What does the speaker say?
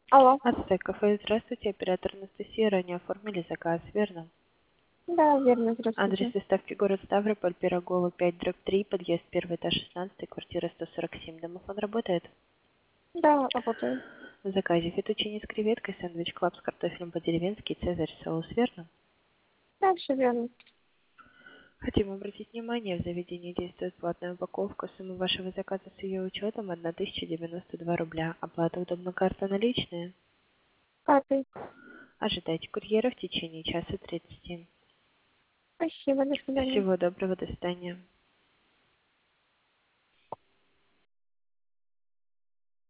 Алло. Ацтек кафе, здравствуйте, оператор Анастасия, ранее оформили заказ, верно? Да, верно, Адрес здравствуйте. доставки город Ставрополь, Пирогова, 5/3, подъезд 1, этаж 16, квартира 147. Домофон работает? Да, работаю. В заказе фетучини с креветкой, сэндвич клаб с картофелем по-деревенски, цезарь соус, верно? Да, все верно. Хотим обратить внимание, в заведении действует платная упаковка. Сумма вашего заказа с ее учетом 1092 рубля. Оплата удобно карта наличные. Картой. Ожидайте курьера в течение часа 30. Спасибо, до свидания. Всего доброго, до свидания.